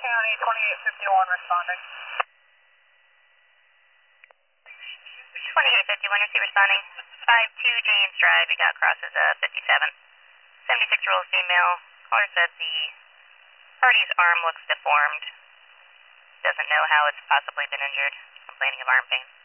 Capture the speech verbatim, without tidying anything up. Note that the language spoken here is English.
County, twenty-eight fifty-one responding. twenty-eight fifty-one, you're responding. five two James Drive, you got crosses uh, fifty-seven. seventy-six-year-old female. Caller said the party's arm looks deformed. Doesn't know how it's possibly been injured. Complaining of arm pain.